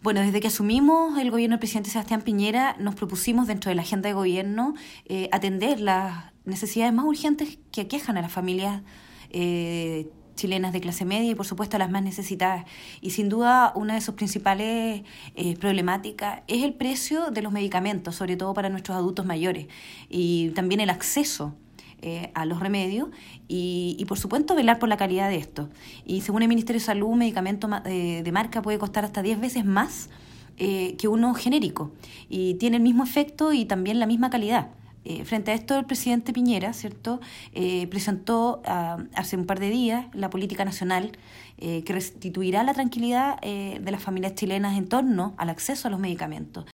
Bueno, desde que asumimos el gobierno del presidente Sebastián Piñera, nos propusimos dentro de la agenda de gobierno atender las necesidades más urgentes que aquejan a las familias chilenas de clase media y, por supuesto, a las más necesitadas. Y, sin duda, una de sus principales problemáticas es el precio de los medicamentos, sobre todo para nuestros adultos mayores, y también el acceso a los remedios y, por supuesto, velar por la calidad de estos. Y según el Ministerio de Salud, un medicamento de marca puede costar hasta 10 veces más que uno genérico y tiene el mismo efecto y también la misma calidad. Frente a esto, el presidente Piñera, ¿cierto?, presentó hace un par de días la política nacional que restituirá la tranquilidad de las familias chilenas en torno al acceso a los medicamentos.